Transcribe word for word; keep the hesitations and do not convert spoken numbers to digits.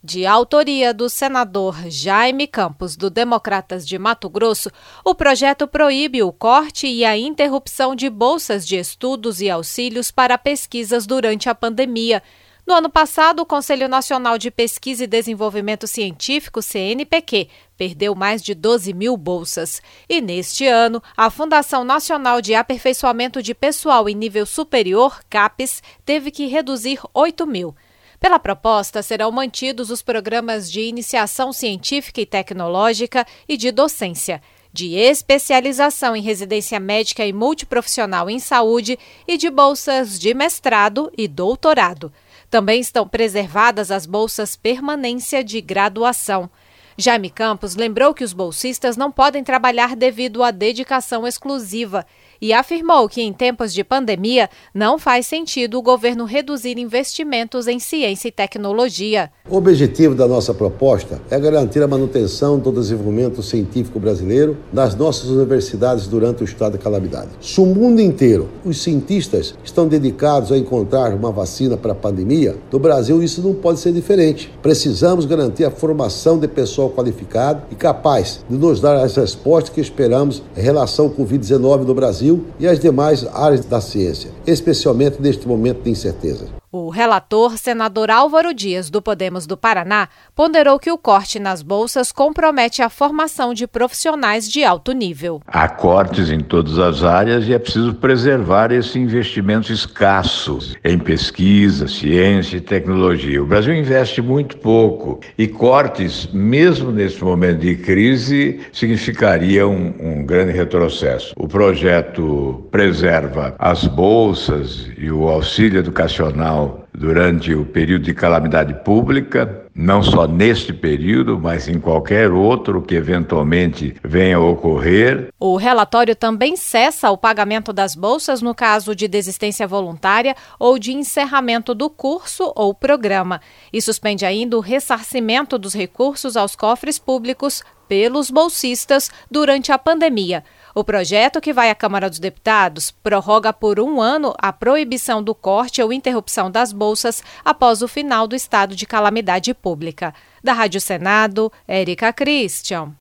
De autoria do senador Jaime Campos, do Democratas de Mato Grosso, o projeto proíbe o corte e a interrupção de bolsas de estudos e auxílios para pesquisas durante a pandemia. No ano passado, o Conselho Nacional de Pesquisa e Desenvolvimento Científico, C N P Q, perdeu mais de doze mil bolsas. E neste ano, a Fundação Nacional de Aperfeiçoamento de Pessoal em Nível Superior, CAPES, teve que reduzir oito mil. Pela proposta, serão mantidos os programas de iniciação científica e tecnológica e de docência, de especialização em residência médica e multiprofissional em saúde e de bolsas de mestrado e doutorado. Também estão preservadas as bolsas permanência de graduação. Jaime Campos lembrou que os bolsistas não podem trabalhar devido à dedicação exclusiva e afirmou que, em tempos de pandemia, não faz sentido o governo reduzir investimentos em ciência e tecnologia. O objetivo da nossa proposta é garantir a manutenção do desenvolvimento científico brasileiro nas nossas universidades durante o estado de calamidade. Se o mundo inteiro, os cientistas estão dedicados a encontrar uma vacina para a pandemia, no Brasil isso não pode ser diferente. Precisamos garantir a formação de pessoal qualificado e capaz de nos dar as respostas que esperamos em relação ao covid dezenove no Brasil e as demais áreas da ciência, especialmente neste momento de incerteza. O relator, senador Álvaro Dias, do Podemos do Paraná, ponderou que o corte nas bolsas compromete a formação de profissionais de alto nível. Há cortes em todas as áreas e é preciso preservar esse investimento escasso em pesquisa, ciência e tecnologia. O Brasil investe muito pouco e cortes, mesmo nesse momento de crise, significaria um, um grande retrocesso. O projeto preserva as bolsas e o auxílio educacional durante o período de calamidade pública, não só neste período, mas em qualquer outro que eventualmente venha a ocorrer. O relatório também cessa o pagamento das bolsas no caso de desistência voluntária ou de encerramento do curso ou programa e suspende ainda o ressarcimento dos recursos aos cofres públicos pelos bolsistas durante a pandemia. O projeto, que vai à Câmara dos Deputados, prorroga por um ano a proibição do corte ou interrupção das bolsas após o final do estado de calamidade pública. Da Rádio Senado, Érica Christian.